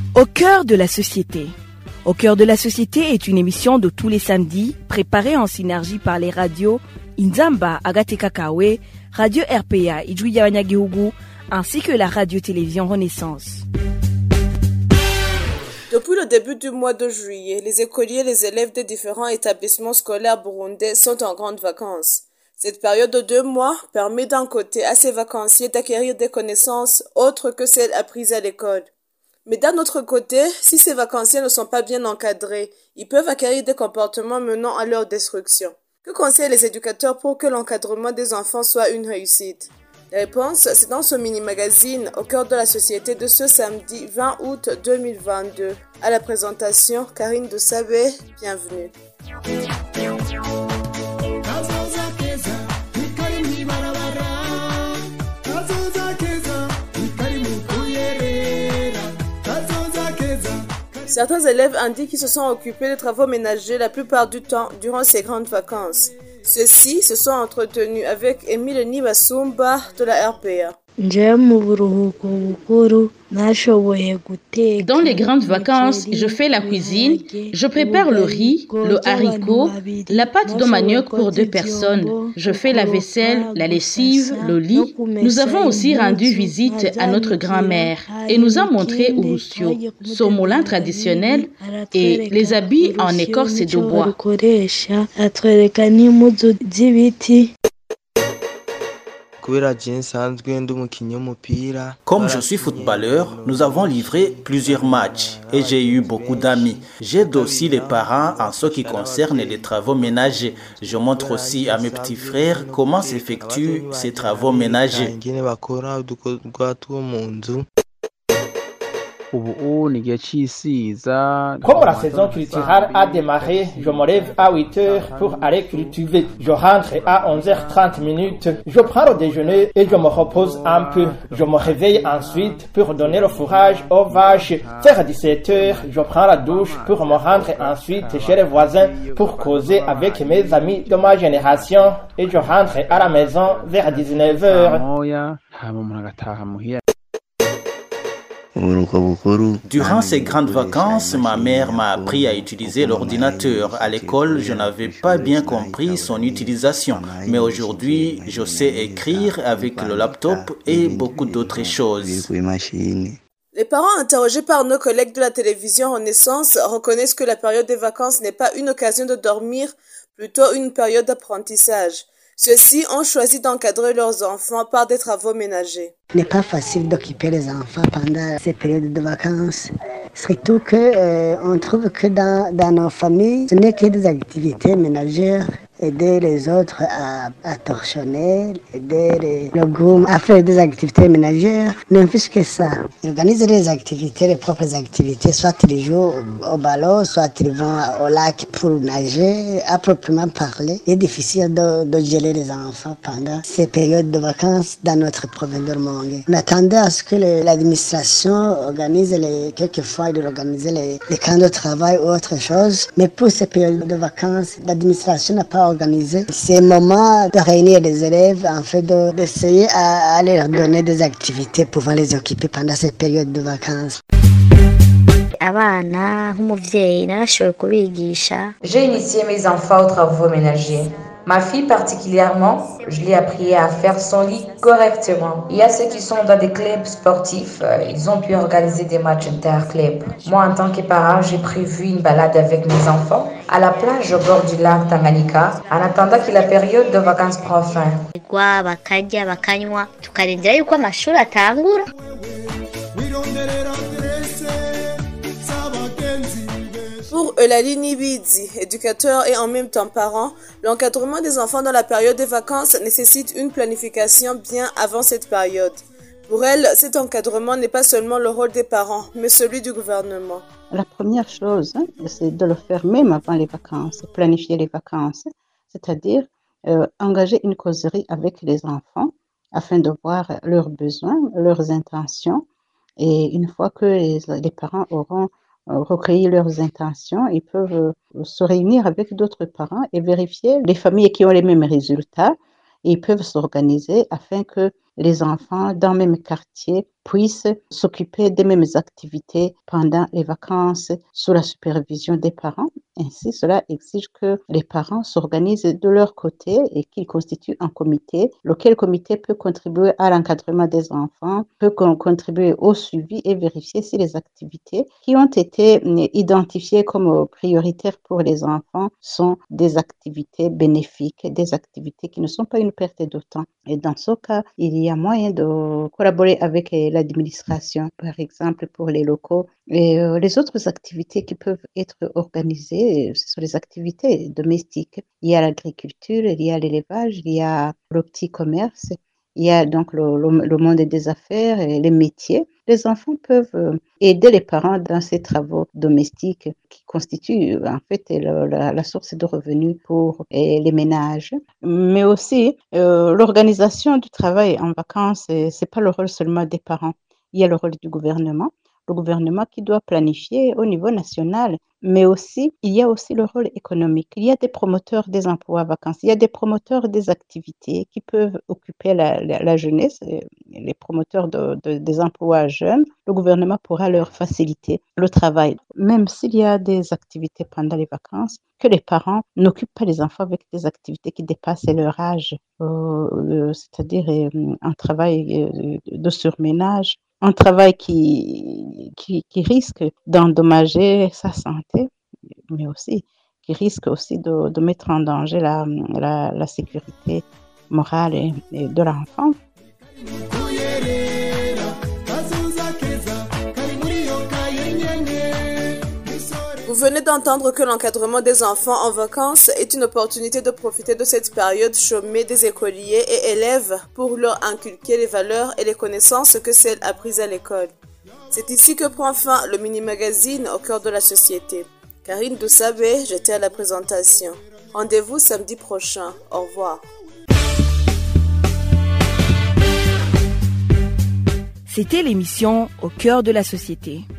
Au cœur de la société. Au cœur de la société est une émission de tous les samedis, préparée en synergie par les radios Inzamba, Agatekakawe, Radio RPA, Ijwi Wanyagihugu, ainsi que la radio-télévision Renaissance. Depuis le début du mois de juillet, les écoliers et les élèves des différents établissements scolaires burundais sont en grandes vacances. Cette période de 2 mois permet d'un côté à ces vacanciers d'acquérir des connaissances autres que celles apprises à l'école. Mais d'un autre côté, si ces vacanciers ne sont pas bien encadrés, ils peuvent acquérir des comportements menant à leur destruction. Que conseillent les éducateurs pour que l'encadrement des enfants soit une réussite? La réponse, c'est dans ce mini-magazine au cœur de la société de ce samedi 20 août 2022. À la présentation, Karine de Sabé, bienvenue. Certains élèves indiquent qu'ils se sont occupés de travaux ménagers la plupart du temps durant ces grandes vacances. Ceux-ci se sont entretenus avec Émile Nibasumba de la RPA. Dans les grandes vacances, je fais la cuisine, je prépare le riz, le haricot, la pâte de manioc pour 2 personnes. Je fais la vaisselle, la lessive, le lit. Nous avons aussi rendu visite à notre grand-mère et nous a montré Urusio, son moulin traditionnel et les habits en écorce de bois. Comme je suis footballeur, nous avons livré plusieurs matchs et j'ai eu beaucoup d'amis. J'aide aussi les parents en ce qui concerne les travaux ménagers. Je montre aussi à mes petits frères comment s'effectuent ces travaux ménagers. Comme la saison culturelle a démarré, je me lève à 8 heures pour aller cultiver. Je rentre à 11h30 minutes. Je prends le déjeuner et je me repose un peu. Je me réveille ensuite pour donner le fourrage aux vaches. Vers 17 heures, je prends la douche pour me rendre ensuite chez les voisins pour causer avec mes amis de ma génération. Et je rentre à la maison vers 19 heures. Durant ces grandes vacances, ma mère m'a appris à utiliser l'ordinateur. À l'école, je n'avais pas bien compris son utilisation. Mais aujourd'hui, je sais écrire avec le laptop et beaucoup d'autres choses. Les parents interrogés par nos collègues de la télévision Renaissance reconnaissent que la période des vacances n'est pas une occasion de dormir, plutôt une période d'apprentissage. Ceux-ci ont choisi d'encadrer leurs enfants par des travaux ménagers. Ce n'est pas facile d'occuper les enfants pendant ces périodes de vacances. Surtout qu'on trouve que dans nos familles, ce n'est que des activités ménagères. Aider les autres à torchonner, aider le groupe à faire des activités ménagères, même plus que ça. Ils organisent les activités, les propres activités, soit ils jouent au ballon, soit ils vont au lac pour nager, à proprement parler. Il est difficile de gérer les enfants pendant ces périodes de vacances dans notre province de Rumongue. On attendait à ce que l'administration organise quelquefois ils organisent les camps de travail ou autre chose, mais pour ces périodes de vacances, l'administration n'a pas organisé ces moments de réunir les élèves, en fait, d'essayer à leur donner des activités pouvant les occuper pendant cette période de vacances. J'ai initié mes enfants aux travaux ménagers. Ma fille particulièrement, je l'ai appris à faire son lit correctement. Il y a ceux qui sont dans des clubs sportifs, ils ont pu organiser des matchs interclubs. Moi, en tant que parent, j'ai prévu une balade avec mes enfants à la plage au bord du lac Tanganyika en attendant que la période de vacances prenne fin. Pour Eulalie Nibidi, éducateur et en même temps parent, l'encadrement des enfants dans la période des vacances nécessite une planification bien avant cette période. Pour elle, cet encadrement n'est pas seulement le rôle des parents, mais celui du gouvernement. La première chose, c'est de le faire même avant les vacances, planifier les vacances, c'est-à-dire engager une causerie avec les enfants afin de voir leurs besoins, leurs intentions. Et une fois que les parents auront recueilli leurs intentions, ils peuvent se réunir avec d'autres parents et vérifier les familles qui ont les mêmes résultats. Et ils peuvent s'organiser afin que les enfants dans le même quartier puissent s'occuper des mêmes activités pendant les vacances sous la supervision des parents. Ainsi, cela exige que les parents s'organisent de leur côté et qu'ils constituent un comité, lequel comité peut contribuer à l'encadrement des enfants, peut contribuer au suivi et vérifier si les activités qui ont été identifiées comme prioritaires pour les enfants sont des activités bénéfiques, des activités qui ne sont pas une perte de temps. Et dans ce cas, il y a moyen de collaborer avec l'administration, par exemple pour les locaux. Et les autres activités qui peuvent être organisées, ce sont les activités domestiques. Il y a l'agriculture, il y a l'élevage, il y a le petit commerce, il y a donc le monde des affaires et les métiers. Les enfants peuvent aider les parents dans ces travaux domestiques qui constituent en fait la source de revenus pour les ménages. Mais aussi, l'organisation du travail en vacances, c'est pas le rôle seulement des parents. Il y a le rôle du gouvernement. Le gouvernement qui doit planifier au niveau national, mais aussi, il y a aussi le rôle économique. Il y a des promoteurs des emplois vacances, il y a des promoteurs des activités qui peuvent occuper la jeunesse, les promoteurs des emplois jeunes. Le gouvernement pourra leur faciliter le travail, même s'il y a des activités pendant les vacances, que les parents n'occupent pas les enfants avec des activités qui dépassent leur âge, c'est-à-dire un travail de surménage, un travail qui risque d'endommager sa santé, mais aussi qui risque aussi de mettre en danger la sécurité morale et de l'enfant. Vous venez d'entendre que l'encadrement des enfants en vacances est une opportunité de profiter de cette période chômée des écoliers et élèves pour leur inculquer les valeurs et les connaissances que celles apprises à l'école. C'est ici que prend fin le mini-magazine au cœur de la société. Karine Doussabé, j'étais à la présentation. Rendez-vous samedi prochain. Au revoir. C'était l'émission Au cœur de la société.